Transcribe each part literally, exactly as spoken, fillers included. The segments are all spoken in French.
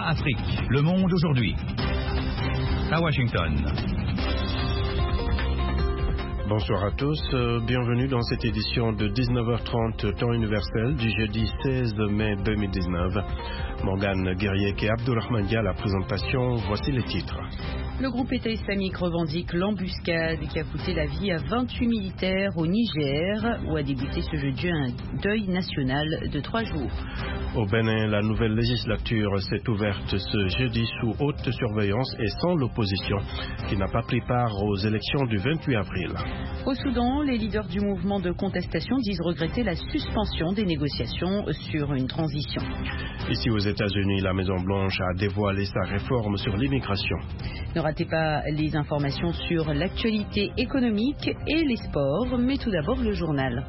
Afrique. Le monde aujourd'hui. À Washington. Bonsoir à tous, euh, bienvenue dans cette édition de dix-neuf heures trente temps universel du jeudi seize mai deux mille dix-neuf. Morgane Guerrier et Abdourahmane Dia à la présentation, voici les titres. Le groupe État islamique revendique l'embuscade qui a coûté la vie à vingt-huit militaires au Niger, où a débuté ce jeudi un deuil national de trois jours. Au Bénin, la nouvelle législature s'est ouverte ce jeudi sous haute surveillance et sans l'opposition, qui n'a pas pris part aux élections du vingt-huit avril. Au Soudan, les leaders du mouvement de contestation disent regretter la suspension des négociations sur une transition. Ici aux États-Unis, la Maison-Blanche a dévoilé sa réforme sur l'immigration. Ne ratez pas les informations sur l'actualité économique et les sports, mais tout d'abord le journal.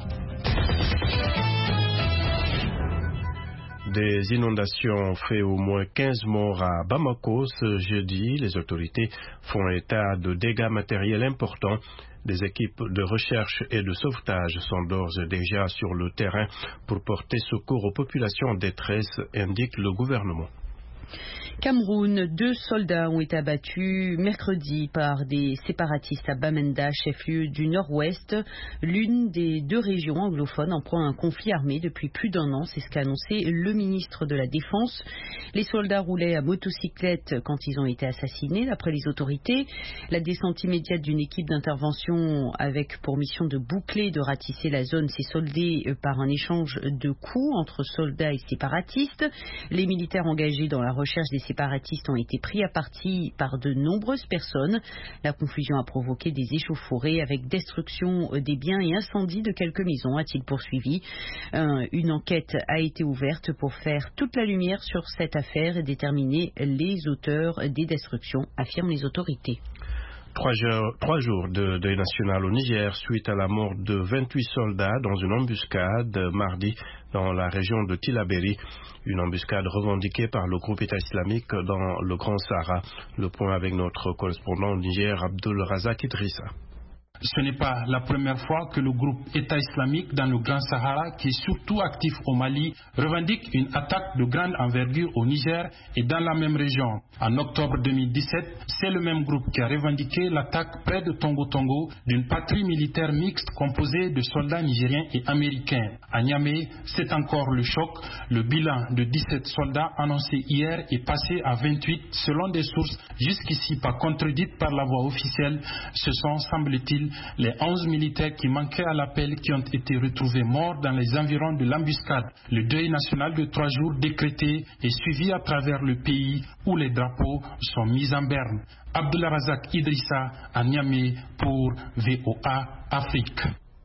Des inondations ont fait au moins quinze morts à Bamako ce jeudi. Les autorités font état de dégâts matériels importants. Des équipes de recherche et de sauvetage sont d'ores et déjà sur le terrain pour porter secours aux populations en détresse, indique le gouvernement. Cameroun, deux soldats ont été abattus mercredi par des séparatistes à Bamenda, chef-lieu du nord-ouest. L'une des deux régions anglophones en proie à un conflit armé depuis plus d'un an, c'est ce qu'a annoncé le ministre de la Défense. Les soldats roulaient à motocyclette quand ils ont été assassinés, d'après les autorités. La descente immédiate d'une équipe d'intervention avec pour mission de boucler et de ratisser la zone s'est soldée par un échange de coups entre soldats et séparatistes. Les militaires engagés dans la recherche des séparatistes ont été pris à partie par de nombreuses personnes. La confusion a provoqué des échauffourées avec destruction des biens et incendie de quelques maisons, a-t-il poursuivi. Euh, une enquête a été ouverte pour faire toute la lumière sur cette affaire et déterminer les auteurs des destructions, affirment les autorités. Trois jours, trois jours de deuil national au Niger suite à la mort de vingt-huit soldats dans une embuscade mardi dans la région de Tillabéri. Une embuscade revendiquée par le groupe État islamique dans le Grand Sahara. Le point avec notre correspondant au Niger, Abdul Razak Idrissa. Ce n'est pas la première fois que le groupe État islamique dans le Grand Sahara, qui est surtout actif au Mali, revendique une attaque de grande envergure au Niger et dans la même région. En octobre deux mille dix-sept, c'est le même groupe qui a revendiqué l'attaque près de Tongo Tongo d'une patrie militaire mixte composée de soldats nigériens et américains. À Niamey, c'est encore le choc. Le bilan de dix-sept soldats annoncé hier est passé à vingt-huit selon des sources jusqu'ici pas contredites par la voix officielle. Ce sont, semble-t-il, les onze militaires qui manquaient à l'appel qui ont été retrouvés morts dans les environs de l'embuscade. Le deuil national de trois jours décrété est suivi à travers le pays où les drapeaux sont mis en berne. Abdullah Razak Idrissa à Niamey pour V O A Afrique.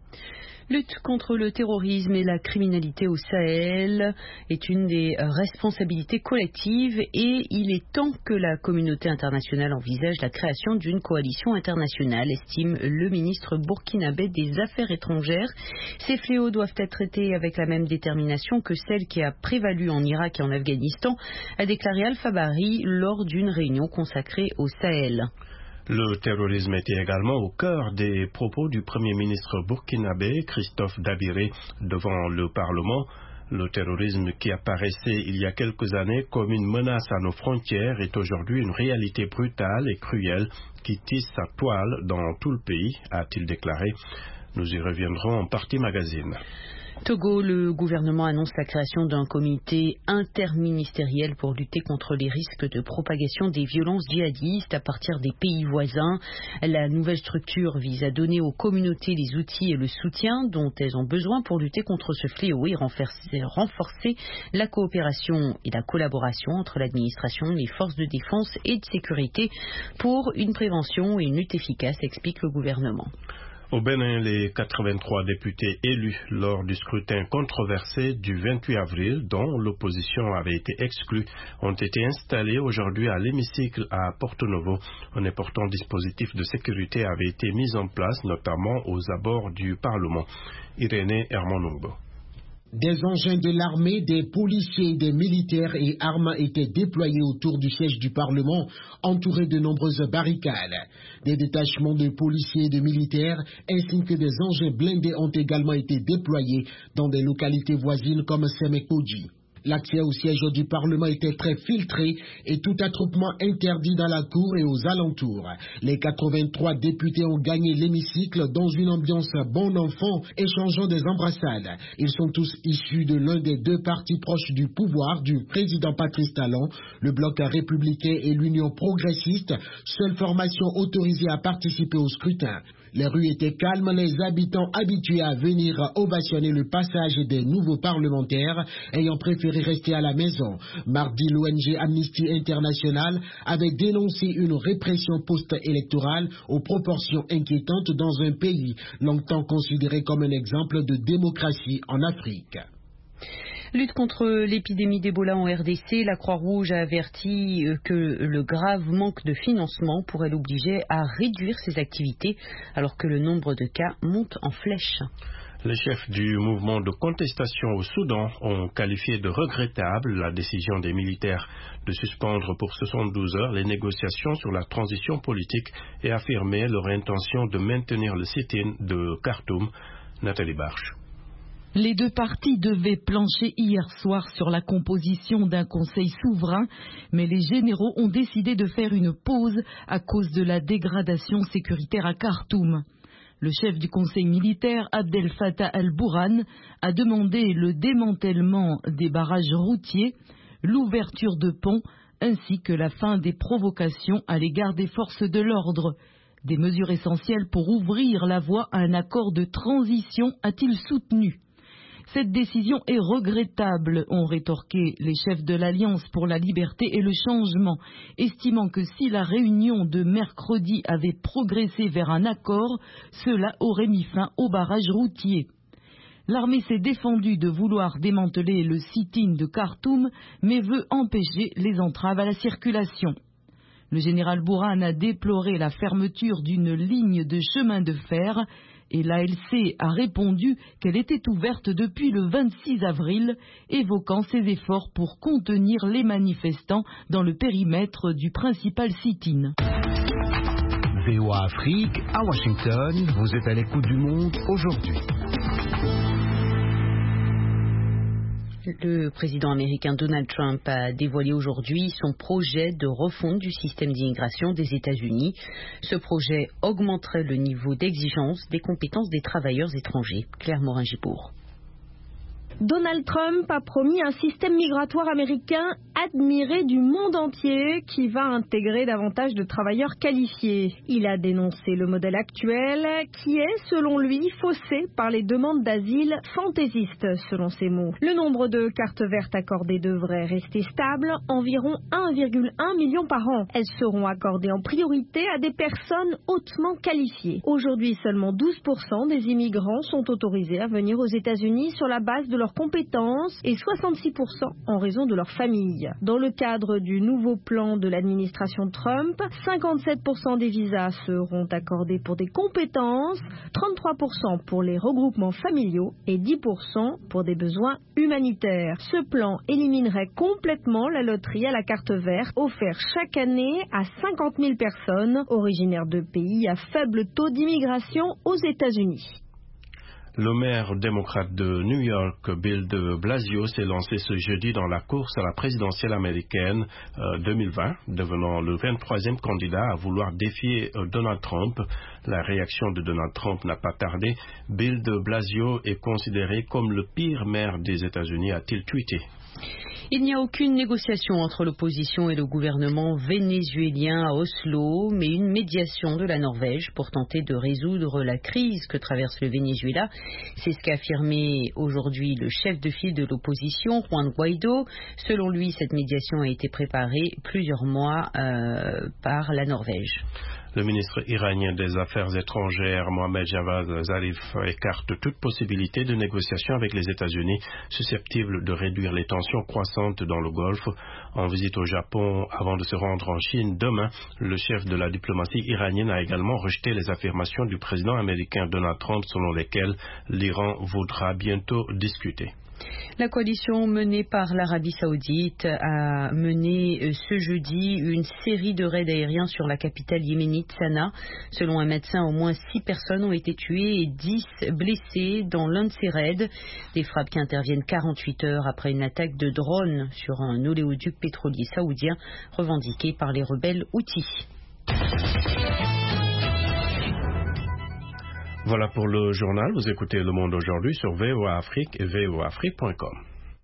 Lutte contre le terrorisme et la criminalité au Sahel est une des responsabilités collectives et il est temps que la communauté internationale envisage la création d'une coalition internationale, estime le ministre burkinabé des Affaires étrangères. Ces fléaux doivent être traités avec la même détermination que celle qui a prévalu en Irak et en Afghanistan, a déclaré Alpha Bari lors d'une réunion consacrée au Sahel. Le terrorisme était également au cœur des propos du Premier ministre burkinabé, Christophe Dabiré, devant le Parlement. Le terrorisme qui apparaissait il y a quelques années comme une menace à nos frontières est aujourd'hui une réalité brutale et cruelle qui tisse sa toile dans tout le pays, a-t-il déclaré. Nous y reviendrons en partie magazine. Togo, le gouvernement annonce la création d'un comité interministériel pour lutter contre les risques de propagation des violences djihadistes à partir des pays voisins. La nouvelle structure vise à donner aux communautés les outils et le soutien dont elles ont besoin pour lutter contre ce fléau et renforcer, renforcer la coopération et la collaboration entre l'administration, les forces de défense et de sécurité pour une prévention et une lutte efficace, explique le gouvernement. Au Bénin, les quatre-vingt-trois députés élus lors du scrutin controversé du vingt-huit avril, dont l'opposition avait été exclue, ont été installés aujourd'hui à l'hémicycle à Porto Novo. Un important dispositif de sécurité avait été mis en place, notamment aux abords du Parlement. Irénée Hermanongo. Des engins de l'armée, des policiers, des militaires et armes étaient déployés autour du siège du Parlement, entourés de nombreuses barricades. Des détachements de policiers et de militaires, ainsi que des engins blindés ont également été déployés dans des localités voisines comme Semekoji. L'accès au siège du Parlement était très filtré et tout attroupement interdit dans la cour et aux alentours. Les quatre-vingt-trois députés ont gagné l'hémicycle dans une ambiance bon enfant, échangeant des embrassades. Ils sont tous issus de l'un des deux partis proches du pouvoir du président Patrice Talon, le Bloc républicain et l'Union progressiste, seule formation autorisée à participer au scrutin. Les rues étaient calmes, les habitants habitués à venir ovationner le passage des nouveaux parlementaires ayant préféré rester à la maison. Mardi, l'O N G Amnesty International avait dénoncé une répression post-électorale aux proportions inquiétantes dans un pays longtemps considéré comme un exemple de démocratie en Afrique. Lutte contre l'épidémie d'Ebola en R D C, la Croix-Rouge a averti que le grave manque de financement pourrait l'obliger à réduire ses activités alors que le nombre de cas monte en flèche. Les chefs du mouvement de contestation au Soudan ont qualifié de regrettable la décision des militaires de suspendre pour soixante-douze heures les négociations sur la transition politique et affirmé leur intention de maintenir le sit-in de Khartoum. Nathalie Barche. Les deux parties devaient plancher hier soir sur la composition d'un conseil souverain, mais les généraux ont décidé de faire une pause à cause de la dégradation sécuritaire à Khartoum. Le chef du conseil militaire, Abdel Fattah al-Burhan, a demandé le démantèlement des barrages routiers, l'ouverture de ponts, ainsi que la fin des provocations à l'égard des forces de l'ordre. Des mesures essentielles pour ouvrir la voie à un accord de transition, a-t-il soutenu. Cette décision est regrettable, ont rétorqué les chefs de l'Alliance pour la liberté et le changement, estimant que si la réunion de mercredi avait progressé vers un accord, cela aurait mis fin au barrage routier. L'armée s'est défendue de vouloir démanteler le sit-in de Khartoum, mais veut empêcher les entraves à la circulation. Le général Burhan a déploré la fermeture d'une ligne de chemin de fer et l'A L C a répondu qu'elle était ouverte depuis le vingt-six avril, évoquant ses efforts pour contenir les manifestants dans le périmètre du principal sit-in. V O A Afrique, à Washington, vous êtes à l'écoute du monde aujourd'hui. Le président américain Donald Trump a dévoilé aujourd'hui son projet de refonte du système d'immigration des États-Unis. Ce projet augmenterait le niveau d'exigence des compétences des travailleurs étrangers. Claire Morin-Gibourg. Donald Trump a promis un système migratoire américain admiré du monde entier qui va intégrer davantage de travailleurs qualifiés. Il a dénoncé le modèle actuel qui est, selon lui, faussé par les demandes d'asile fantaisistes, selon ses mots. Le nombre de cartes vertes accordées devrait rester stable, environ un virgule un million par an. Elles seront accordées en priorité à des personnes hautement qualifiées. Aujourd'hui, seulement douze pour cent des immigrants sont autorisés à venir aux États-Unis sur la base de leur compétences et soixante-six pour cent en raison de leur famille. Dans le cadre du nouveau plan de l'administration Trump, cinquante-sept pour cent des visas seront accordés pour des compétences, trente-trois pour cent pour les regroupements familiaux et dix pour cent pour des besoins humanitaires. Ce plan éliminerait complètement la loterie à la carte verte offerte chaque année à cinquante mille personnes originaires de pays à faible taux d'immigration aux États-Unis. Le maire démocrate de New York, Bill de Blasio, s'est lancé ce jeudi dans la course à la présidentielle américaine euh, deux mille vingt, devenant le vingt-troisième candidat à vouloir défier euh, Donald Trump. La réaction de Donald Trump n'a pas tardé. Bill de Blasio est considéré comme le pire maire des États-Unis, a-t-il tweeté. Il n'y a aucune négociation entre l'opposition et le gouvernement vénézuélien à Oslo, mais une médiation de la Norvège pour tenter de résoudre la crise que traverse le Venezuela. C'est ce qu'a affirmé aujourd'hui le chef de file de l'opposition, Juan Guaido. Selon lui, cette médiation a été préparée plusieurs mois euh, par la Norvège. Le ministre iranien des Affaires étrangères, Mohammad Javad Zarif, écarte toute possibilité de négociation avec les États-Unis, susceptible de réduire les tensions croissantes dans le Golfe. En visite au Japon avant de se rendre en Chine demain, le chef de la diplomatie iranienne a également rejeté les affirmations du président américain Donald Trump selon lesquelles l'Iran voudra bientôt discuter. La coalition menée par l'Arabie Saoudite a mené ce jeudi une série de raids aériens sur la capitale yéménite Sanaa. Selon un médecin, au moins six personnes ont été tuées et dix blessées dans l'un de ces raids. Des frappes qui interviennent quarante-huit heures après une attaque de drone sur un oléoduc pétrolier saoudien revendiqué par les rebelles houthis. Voilà pour le journal. Vous écoutez Le Monde aujourd'hui sur V O A Afrique et V O A Afrique point com.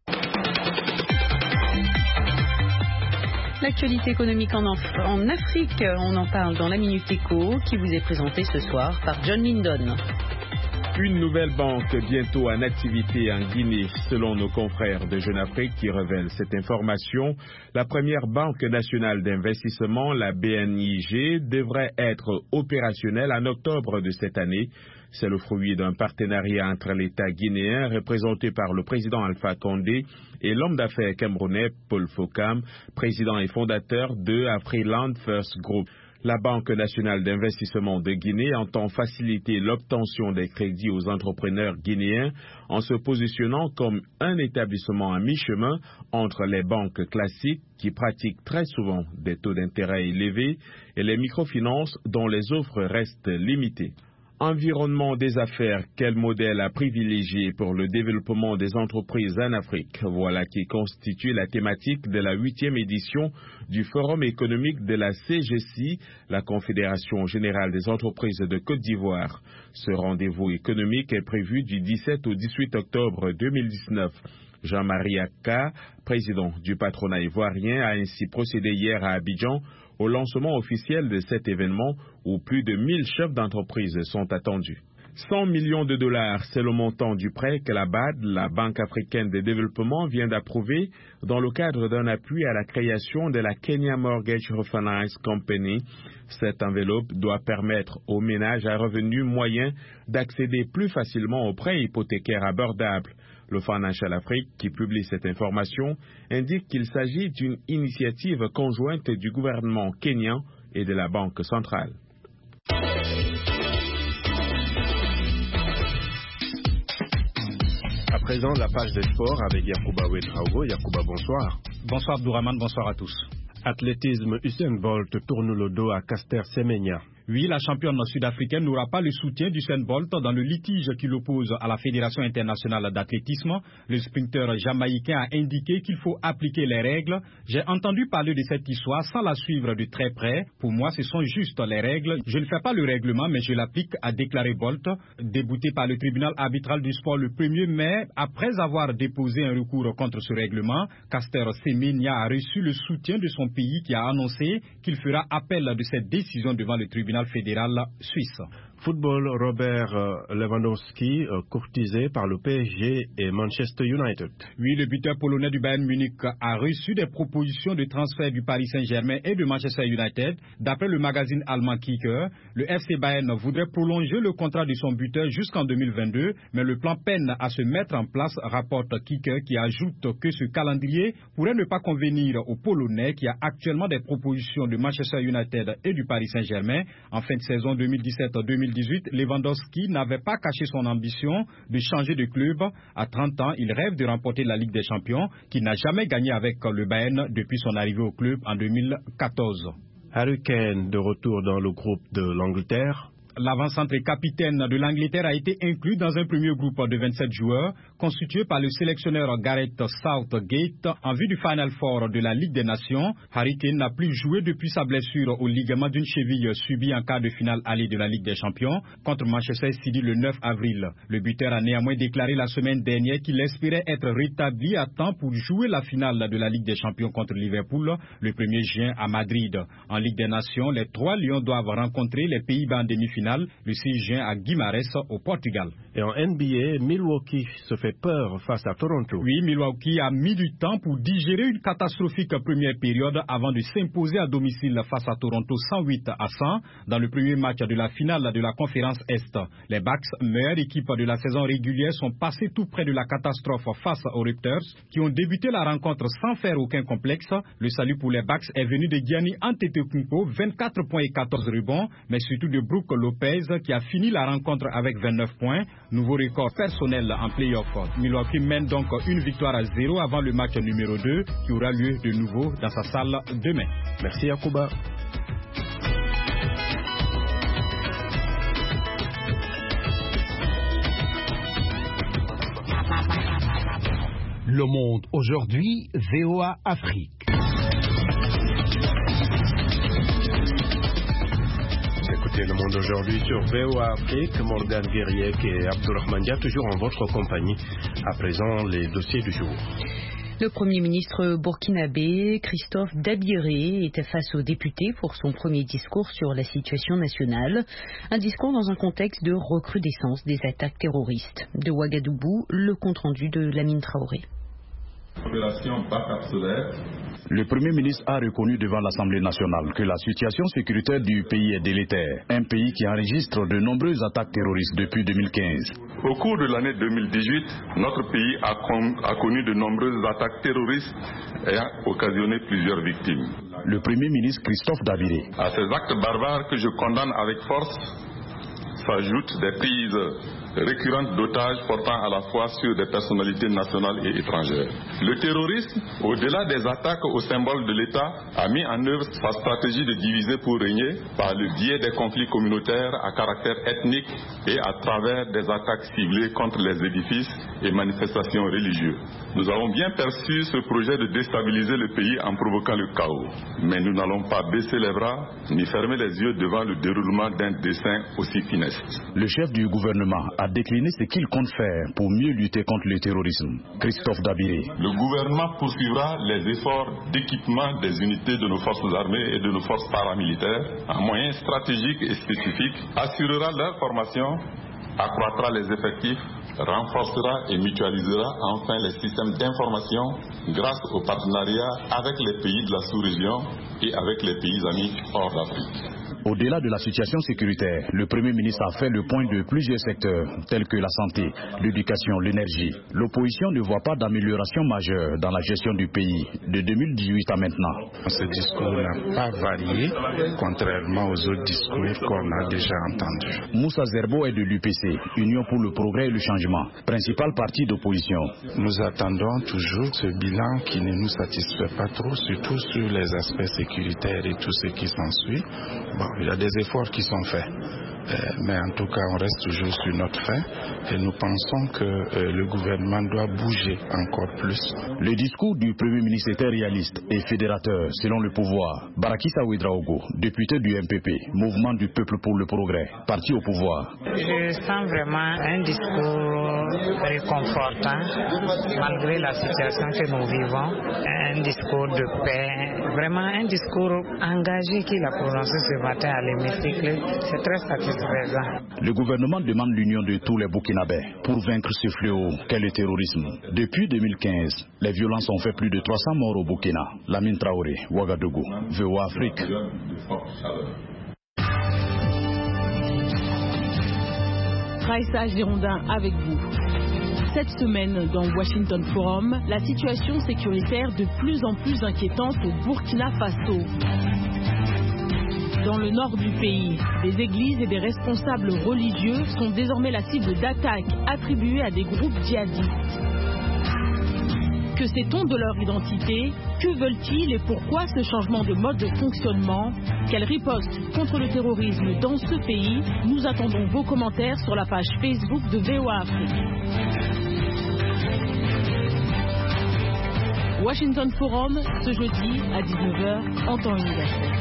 L'actualité économique en, en Afrique, on en parle dans la Minute Éco qui vous est présentée ce soir par John Lindon. Une nouvelle banque bientôt en activité en Guinée, selon nos confrères de Jeune Afrique qui révèlent cette information. La première banque nationale d'investissement, la B N I G, devrait être opérationnelle en octobre de cette année. C'est le fruit d'un partenariat entre l'État guinéen, représenté par le président Alpha Condé, et l'homme d'affaires camerounais Paul Fokam, président et fondateur de Afriland First Group. La Banque nationale d'investissement de Guinée entend faciliter l'obtention des crédits aux entrepreneurs guinéens en se positionnant comme un établissement à mi-chemin entre les banques classiques qui pratiquent très souvent des taux d'intérêt élevés et les microfinances dont les offres restent limitées. Environnement des affaires, quel modèle à privilégier pour le développement des entreprises en Afrique? Voilà qui constitue la thématique de la huitième édition du Forum économique de la C G C I, la Confédération générale des entreprises de Côte d'Ivoire. Ce rendez-vous économique est prévu du dix-sept au dix-huit octobre deux mille dix-neuf. Jean-Marie Akka, président du patronat ivoirien, a ainsi procédé hier à Abidjan au lancement officiel de cet événement où plus de mille chefs d'entreprise sont attendus. cent millions de dollars, c'est le montant du prêt que la B A D, la Banque africaine de développement, vient d'approuver dans le cadre d'un appui à la création de la Kenya Mortgage Refinance Company. Cette enveloppe doit permettre aux ménages à revenus moyens d'accéder plus facilement aux prêts hypothécaires abordables. Le Financial Afrique, qui publie cette information, indique qu'il s'agit d'une initiative conjointe du gouvernement kényan et de la Banque centrale. À présent, la page des sports avec Yacouba Ouedraogo. Yacouba, bonsoir. Bonsoir Abdourahmane, bonsoir à tous. Athlétisme, Usain Bolt tourne le dos à Caster Semenya. Oui, la championne sud-africaine n'aura pas le soutien d'Usain Bolt dans le litige qui l'oppose à la Fédération internationale d'athlétisme. Le sprinteur jamaïcain a indiqué qu'il faut appliquer les règles. J'ai entendu parler de cette histoire sans la suivre de très près. Pour moi, ce sont juste les règles. Je ne fais pas le règlement, mais je l'applique, a déclaré Bolt. Débouté par le tribunal arbitral du sport le premier mai, après avoir déposé un recours contre ce règlement, Caster Semenya a reçu le soutien de son pays qui a annoncé qu'il fera appel de cette décision devant le tribunal fédéral suisse. Football, Robert Lewandowski, courtisé par le P S G et Manchester United. Oui, le buteur polonais du Bayern Munich a reçu des propositions de transfert du Paris Saint-Germain et de Manchester United. D'après le magazine allemand Kicker, le F C Bayern voudrait prolonger le contrat de son buteur jusqu'en deux mille vingt-deux, mais le plan peine à se mettre en place, rapporte Kicker, qui ajoute que ce calendrier pourrait ne pas convenir aux Polonais qui a actuellement des propositions de Manchester United et du Paris Saint-Germain. En fin de saison deux mille dix-sept deux mille dix-huit, Lewandowski n'avait pas caché son ambition de changer de club. À trente ans, il rêve de remporter la Ligue des Champions, qu'il n'a jamais gagné avec le Bayern depuis son arrivée au club en deux mille quatorze. Harry Kane de retour dans le groupe de l'Angleterre. L'avant-centre et capitaine de l'Angleterre a été inclus dans un premier groupe de vingt-sept joueurs constitué par le sélectionneur Gareth Southgate en vue du Final Four de la Ligue des Nations. Harry Kane n'a plus joué depuis sa blessure au ligament d'une cheville subie en quart de finale aller de la Ligue des Champions contre Manchester City le neuf avril. Le buteur a néanmoins déclaré la semaine dernière qu'il espérait être rétabli à temps pour jouer la finale de la Ligue des Champions contre Liverpool le premier juin à Madrid. En Ligue des Nations, les trois Lions doivent rencontrer les Pays-Bas en demi-finale le six juin à Guimarães au Portugal. Et en N B A, Milwaukee se fait peur face à Toronto. Oui, Milwaukee a mis du temps pour digérer une catastrophique première période avant de s'imposer à domicile face à Toronto cent huit à cent dans le premier match de la finale de la conférence Est. Les Bucks, meilleure équipe de la saison régulière, sont passés tout près de la catastrophe face aux Raptors qui ont débuté la rencontre sans faire aucun complexe. Le salut pour les Bucks est venu de Giannis Antetokounmpo, vingt-quatre points et quatorze rebonds, mais surtout de Brook Lopez qui a fini la rencontre avec vingt-neuf points. Nouveau record personnel en play-off Brentford. Milwaukee mène donc une victoire à zéro avant le match numéro deux qui aura lieu de nouveau dans sa salle demain. Merci Yacouba. Le Monde aujourd'hui, V O A Afrique. Écoutez Le Monde aujourd'hui sur V O A Afrique. Morgane Guerrier et Abdourahmane Dia, toujours en votre compagnie. À présent, les dossiers du jour. Le Premier ministre burkinabé, Christophe Dabiré, était face aux députés pour son premier discours sur la situation nationale. Un discours dans un contexte de recrudescence des attaques terroristes. De Ouagadougou, le compte-rendu de Lamine Traoré. Le Premier ministre a reconnu devant l'Assemblée nationale que la situation sécuritaire du pays est délétère. Un pays qui enregistre de nombreuses attaques terroristes depuis deux mille quinze. Au cours de l'année deux mille dix-huit, notre pays a, con, a connu de nombreuses attaques terroristes et a occasionné plusieurs victimes. Le Premier ministre Christophe Dabiré. À ces actes barbares que je condamne avec force s'ajoutent des prises récurrentes d'otages portant à la fois sur des personnalités nationales et étrangères. Le terrorisme, au-delà des attaques aux symboles de l'État, a mis en œuvre sa stratégie de diviser pour régner par le biais des conflits communautaires à caractère ethnique et à travers des attaques ciblées contre les édifices et manifestations religieuses. Nous avons bien perçu ce projet de déstabiliser le pays en provoquant le chaos. Mais nous n'allons pas baisser les bras ni fermer les yeux devant le déroulement d'un dessein aussi funeste. Le chef du gouvernement a décliné ce qu'il compte faire pour mieux lutter contre le terrorisme. Christophe Dabiré. Le gouvernement poursuivra les efforts d'équipement des unités de nos forces armées et de nos forces paramilitaires en moyens stratégiques et spécifiques, assurera leur formation, accroîtra les effectifs, renforcera et mutualisera enfin les systèmes d'information grâce au partenariat avec les pays de la sous-région et avec les pays amis hors d'Afrique. Au-delà de la situation sécuritaire, le Premier ministre a fait le point de plusieurs secteurs, tels que la santé, l'éducation, l'énergie. L'opposition ne voit pas d'amélioration majeure dans la gestion du pays de deux mille dix-huit à maintenant. Ce discours n'a pas varié, contrairement aux autres discours qu'on a déjà entendus. Moussa Zerbo est de l'U P C, Union pour le progrès et le changement, principal parti d'opposition. Nous attendons toujours ce bilan qui ne nous satisfait pas trop, surtout sur les aspects sécuritaires et tout ce qui s'ensuit. Bon, il y a des efforts qui sont faits, euh, mais en tout cas on reste toujours sur notre fin et nous pensons que euh, le gouvernement doit bouger encore plus. Le discours du Premier ministre était réaliste et fédérateur selon le pouvoir. Barakissa Ouedraogo, député du M P P, Mouvement du Peuple pour le Progrès, parti au pouvoir. Je sens vraiment un discours réconfortant malgré la situation que nous vivons, un discours de paix, vraiment un discours engagé qu'il a prononcé ce matin à l'hémicycle, c'est très satisfaisant. Le gouvernement demande l'union de tous les Burkinabés pour vaincre ce fléau qu'est le terrorisme. Depuis deux mille quinze, les violences ont fait plus de trois cents morts au Burkina. Lamine Traoré, Ouagadougou, V O A Afrique. Raissa Girondin avec vous. Cette semaine, dans Washington Forum, la situation sécuritaire de plus en plus inquiétante au Burkina Faso. Dans le nord du pays, des églises et des responsables religieux sont désormais la cible d'attaques attribuées à des groupes djihadistes. Que sait-on de leur identité? Que veulent-ils et pourquoi ce changement de mode de fonctionnement? Quelle riposte contre le terrorisme dans ce pays? Nous attendons vos commentaires sur la page Facebook de V O A Afrique. Washington Forum, ce jeudi à dix-neuf heures en temps universel.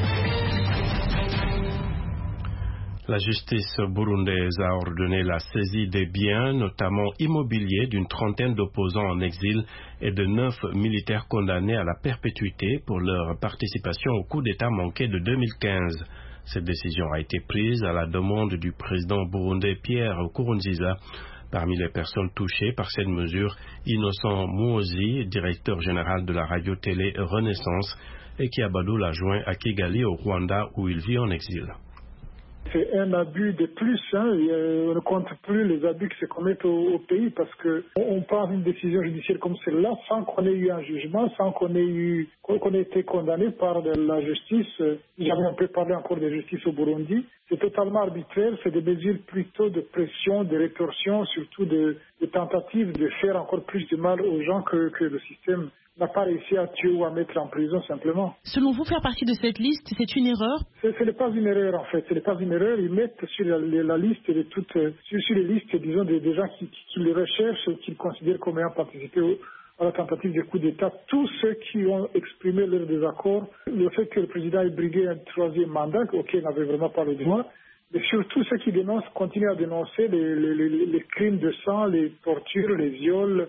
La justice burundaise a ordonné la saisie des biens, notamment immobiliers, d'une trentaine d'opposants en exil et de neuf militaires condamnés à la perpétuité pour leur participation au coup d'État manqué de deux mille quinze. Cette décision a été prise à la demande du président burundais Pierre Nkurunziza. Parmi les personnes touchées par cette mesure, Innocent Muhoozi, directeur général de la radio-télé Renaissance, et Kiabadou l'a joint à Kigali au Rwanda où il vit en exil. C'est un abus de plus, hein, et, euh, on ne compte plus les abus qui se commettent au, au pays parce que on, on prend une décision judiciaire comme celle-là sans qu'on ait eu un jugement, sans qu'on ait eu qu'on ait été condamné par de la justice. J'avais un peu parlé encore de justice au Burundi. C'est totalement arbitraire, c'est des mesures plutôt de pression, de rétorsion, surtout de, de tentatives de faire encore plus de mal aux gens que, que le système n'a pas réussi à tuer ou à mettre en prison simplement. Selon vous, faire partie de cette liste, c'est une erreur? Ce n'est pas une erreur en fait, ce n'est pas une erreur. Ils mettent sur la, la liste de toutes, sur, sur les listes, disons, des, des gens qui, qui, qui les recherchent, qu'ils considèrent comme ayant participé au, à la tentative de coup d'État, tous ceux qui ont exprimé leur désaccord, le fait que le président ait brigué un troisième mandat, auquel il n'avait vraiment pas le droit, mais surtout ceux qui dénoncent, continuent à dénoncer les, les, les, les crimes de sang, les tortures, les viols,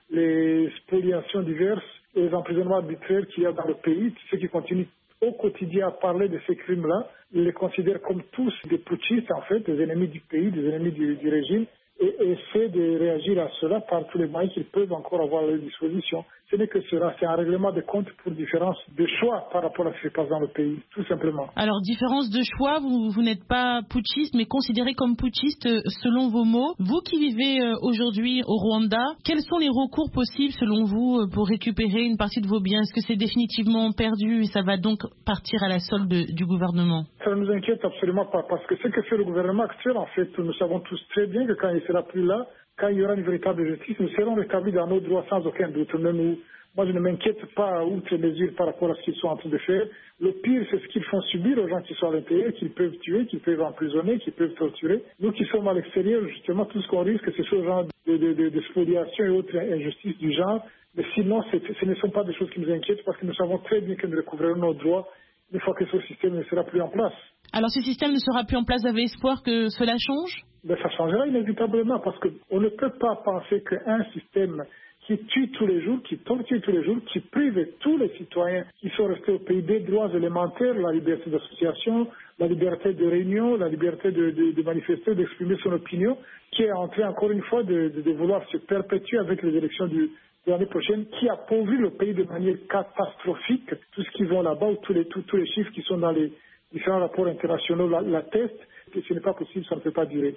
les spoliations diverses et les emprisonnements arbitraires qu'il y a dans le pays, ceux qui continuent au quotidien à parler de ces crimes-là, ils les considèrent comme tous des putschistes, en fait, des ennemis du pays, des ennemis du, du régime, et essaient de réagir à cela par tous les moyens qu'ils peuvent encore avoir à leur disposition. Ce n'est que cela, c'est un règlement de compte pour différence de choix par rapport à ce qui se passe dans le pays, tout simplement. Alors, différence de choix, vous, vous n'êtes pas putschiste, mais considéré comme putschiste selon vos mots. Vous qui vivez aujourd'hui au Rwanda, quels sont les recours possibles selon vous pour récupérer une partie de vos biens? Est-ce que c'est définitivement perdu et ça va donc partir à la solde du gouvernement? Ça ne nous inquiète absolument pas, parce que ce que fait le gouvernement actuel, en fait, nous savons tous très bien que quand il ne sera plus là, quand il y aura une véritable justice, nous serons rétablis dans nos droits sans aucun doute. Même où, moi, je ne m'inquiète pas outre mesure par rapport à ce qu'ils sont en train de faire. Le pire, c'est ce qu'ils font subir aux gens qui sont à l'intérieur, qu'ils peuvent tuer, qu'ils peuvent emprisonner, qu'ils peuvent torturer. Nous qui sommes à l'extérieur, justement, tout ce qu'on risque, c'est ce genre de, de, de, de spoliation et autres injustices du genre. Mais sinon, ce ne sont pas des choses qui nous inquiètent parce que nous savons très bien que nous recouvrerons nos droits une fois que ce système ne sera plus en place. Alors, ce système ne sera plus en place, vous avez espoir que cela change? Ben, ça changera inévitablement parce qu'on ne peut pas penser qu'un système qui tue tous les jours, qui torture tous les jours, qui prive tous les citoyens qui sont restés au pays des droits élémentaires, la liberté d'association, la liberté de réunion, la liberté de, de, de manifester, d'exprimer son opinion, qui est en train encore une fois de, de, de vouloir se perpétuer avec les élections du, de l'année prochaine, qui appauvrit le pays de manière catastrophique. Tout ce qui vont là-bas, ou tous les, tous, tous les chiffres qui sont dans les différents rapports internationaux l'attestent, que ce n'est pas possible, ça ne peut pas durer.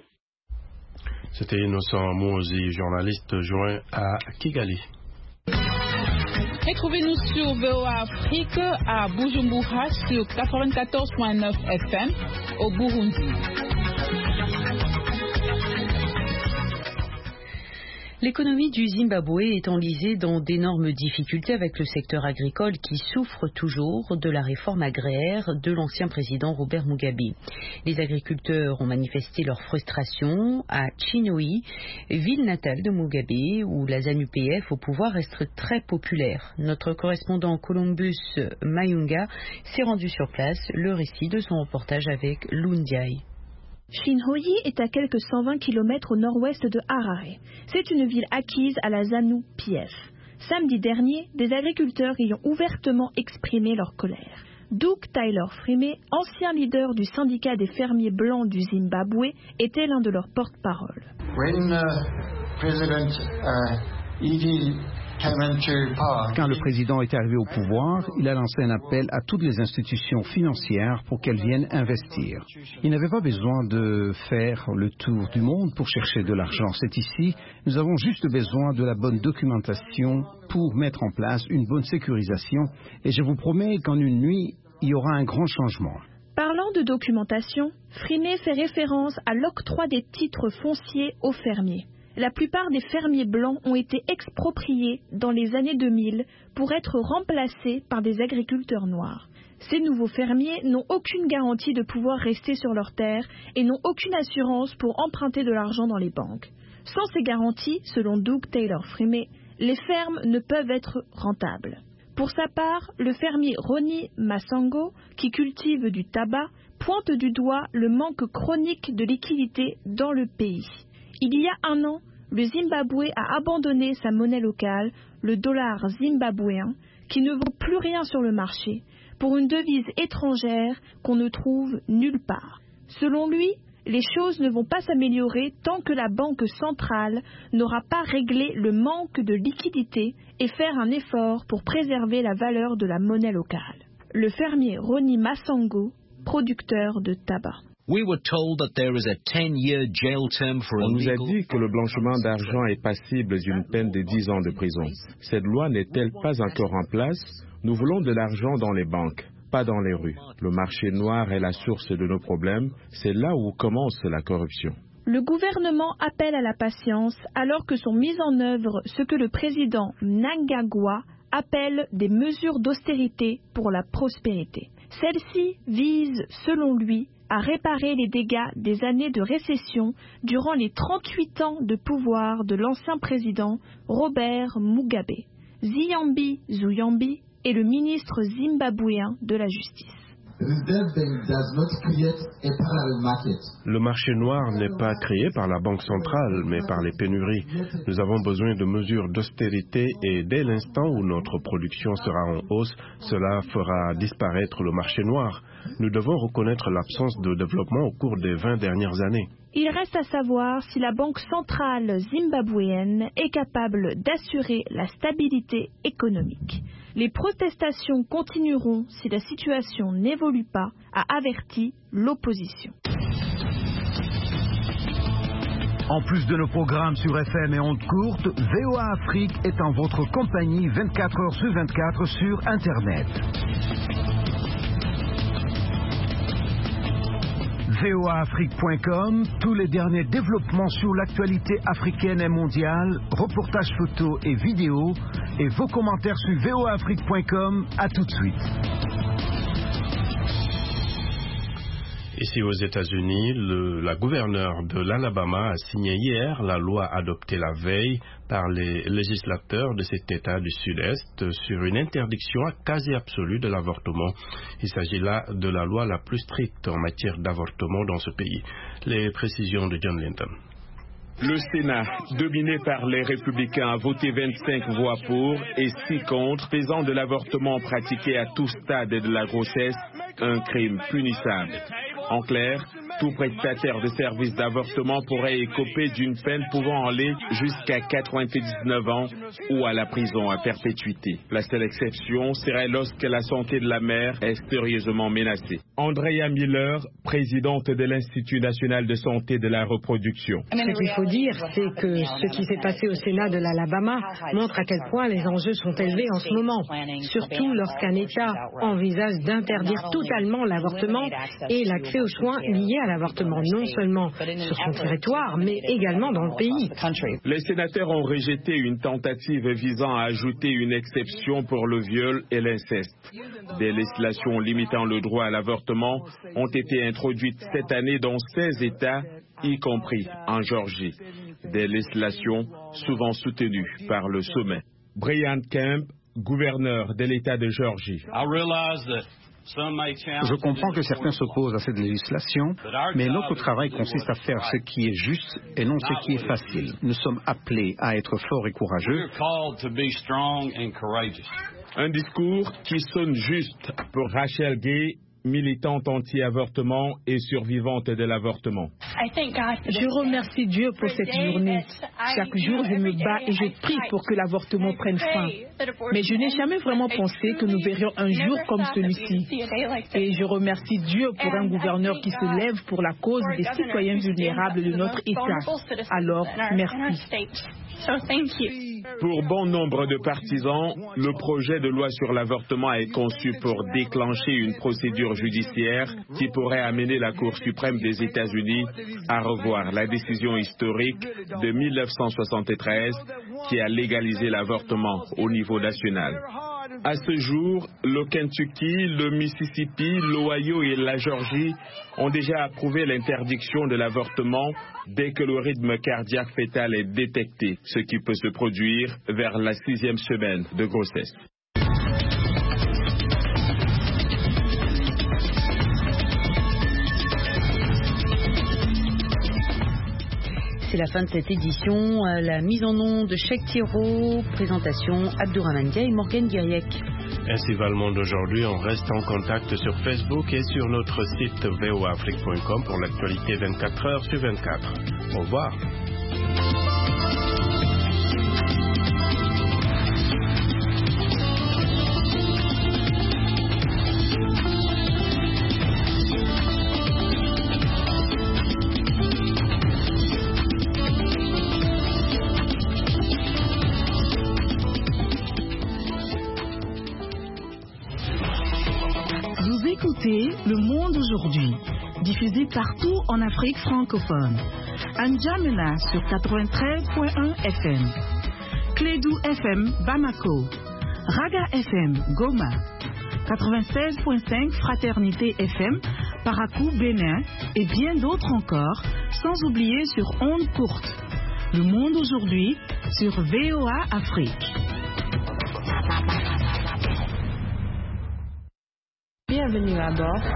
C'était Innocent Mouzi, journaliste joint à Kigali. Retrouvez-nous sur V O A Afrique à Bujumbura sur quatre-vingt-quatorze point neuf F M au Burundi. L'économie du Zimbabwe est enlisée dans d'énormes difficultés avec le secteur agricole qui souffre toujours de la réforme agraire de l'ancien président Robert Mugabe. Les agriculteurs ont manifesté leur frustration à Chinhoyi, ville natale de Mugabe, où la ZANU P F au pouvoir reste très populaire. Notre correspondant Columbus Mayunga s'est rendu sur place, le récit de son reportage avec Lundiaï. Chinhoyi est à quelques cent vingt kilomètres au nord-ouest de Harare. C'est une ville acquise à la ZANU P F. Samedi dernier, des agriculteurs y ont ouvertement exprimé leur colère. Doug Tyler Frime, ancien leader du syndicat des fermiers blancs du Zimbabwe, était l'un de leurs porte-parole. When, uh, President, uh, Edie Quand le président est arrivé au pouvoir, il a lancé un appel à toutes les institutions financières pour qu'elles viennent investir. Il n'avait pas besoin de faire le tour du monde pour chercher de l'argent. C'est ici, nous avons juste besoin de la bonne documentation pour mettre en place une bonne sécurisation. Et je vous promets qu'en une nuit, il y aura un grand changement. Parlant de documentation, Frime fait référence à l'octroi des titres fonciers aux fermiers. La plupart des fermiers blancs ont été expropriés dans les années deux mille pour être remplacés par des agriculteurs noirs. Ces nouveaux fermiers n'ont aucune garantie de pouvoir rester sur leurs terres et n'ont aucune assurance pour emprunter de l'argent dans les banques. Sans ces garanties, selon Doug Tyler Frime, les fermes ne peuvent être rentables. Pour sa part, le fermier Ronnie Masango, qui cultive du tabac, pointe du doigt le manque chronique de liquidité dans le pays. Il y a un an, le Zimbabwe a abandonné sa monnaie locale, le dollar zimbabwéen, qui ne vaut plus rien sur le marché, pour une devise étrangère qu'on ne trouve nulle part. Selon lui, les choses ne vont pas s'améliorer tant que la banque centrale n'aura pas réglé le manque de liquidité et faire un effort pour préserver la valeur de la monnaie locale. Le fermier Ronnie Masango, producteur de tabac. We were told that there is a ten-year jail term for On nous a illegal... dit que le blanchiment d'argent est passible d'une peine de dix ans de prison. Cette loi n'est-elle pas encore en place? Nous voulons de l'argent dans les banques, pas dans les rues. Le marché noir est la source de nos problèmes. C'est là où commence la corruption. Le gouvernement appelle à la patience alors que sont mises en œuvre ce que le président Mnangagwa appelle des mesures d'austérité pour la prospérité. Celles-ci visent, selon lui, à réparer les dégâts des années de récession durant les trente-huit ans de pouvoir de l'ancien président Robert Mugabe. Ziyambi Zuyambi est le ministre zimbabwéen de la Justice. Le marché noir n'est pas créé par la Banque centrale, mais par les pénuries. Nous avons besoin de mesures d'austérité et dès l'instant où notre production sera en hausse, cela fera disparaître le marché noir. Nous devons reconnaître l'absence de développement au cours des vingt dernières années. Il reste à savoir si la Banque centrale zimbabwéenne est capable d'assurer la stabilité économique. Les protestations continueront si la situation n'évolue pas, a averti l'opposition. En plus de nos programmes sur F M et ondes courtes, V O A Afrique est en votre compagnie vingt-quatre heures sur vingt-quatre sur Internet. V O A Afrique point com, tous les derniers développements sur l'actualité africaine et mondiale, reportages photos et vidéos, et vos commentaires sur V O A Afrique point com. À tout de suite. Ici aux États-Unis, le, la gouverneure de l'Alabama a signé hier la loi adoptée la veille par les législateurs de cet État du Sud-Est sur une interdiction quasi absolue de l'avortement. Il s'agit là de la loi la plus stricte en matière d'avortement dans ce pays. Les précisions de John Linton. Le Sénat, dominé par les républicains, a voté vingt-cinq voix pour et six contre, faisant de l'avortement pratiqué à tout stade de la grossesse un crime punissable. En clair, tout prestataire de services d'avortement pourrait écoper d'une peine pouvant aller jusqu'à quatre-vingt-dix-neuf ans ou à la prison à perpétuité. La seule exception serait lorsque la santé de la mère est sérieusement menacée. Andrea Miller, présidente de l'Institut national de santé de la reproduction. Ce qu'il faut dire, c'est que ce qui s'est passé au Sénat de l'Alabama montre à quel point les enjeux sont élevés en ce moment, surtout lorsqu'un État envisage d'interdire totalement l'avortement et l'accès aux soins liés à l'avortement, non seulement sur son territoire, mais également dans le pays. Les sénateurs ont rejeté une tentative visant à ajouter une exception pour le viol et l'inceste. Des législations limitant le droit à l'avortement ont été introduites cette année dans seize États, y compris en Géorgie. Des législations souvent soutenues par le sommet. Brian Kemp, gouverneur de l'État de Géorgie. Je comprends que certains s'opposent à cette législation, mais notre travail consiste à faire ce qui est juste et non ce qui est facile. Nous sommes appelés à être forts et courageux. Un discours qui sonne juste pour Rachel Gay, militante anti-avortement et survivante de l'avortement. Je remercie Dieu pour cette journée. Chaque jour, je me bats et je prie pour que l'avortement prenne fin. Mais je n'ai jamais vraiment pensé que nous verrions un jour comme celui-ci. Et je remercie Dieu pour un gouverneur qui se lève pour la cause des citoyens vulnérables de notre État. Alors, merci. Pour bon nombre de partisans, le projet de loi sur l'avortement est conçu pour déclencher une procédure judiciaire qui pourrait amener la Cour suprême des États-Unis à revoir la décision historique de mille neuf cent soixante-treize qui a légalisé l'avortement au niveau national. À ce jour, le Kentucky, le Mississippi, l'Ohio et la Géorgie ont déjà approuvé l'interdiction de l'avortement dès que le rythme cardiaque fœtal est détecté, ce qui peut se produire vers la sixième semaine de grossesse. C'est la fin de cette édition. La mise en onde de Cheikh Thiro, présentation Abdourahmane Dia et Morgane Guiriec. Ainsi va le monde aujourd'hui. On reste en contact sur Facebook et sur notre site v o a afrique point com pour l'actualité vingt-quatre heures sur vingt-quatre. Au revoir. Écoutez Le Monde aujourd'hui, diffusé partout en Afrique francophone. N'Djamena sur quatre-vingt-treize point un F M. Clédou F M Bamako. Raga F M Goma. quatre-vingt-seize point cinq Fraternité F M Parakou Bénin et bien d'autres encore, sans oublier sur ondes courtes. Le Monde aujourd'hui sur V O A Afrique. Bienvenue à bord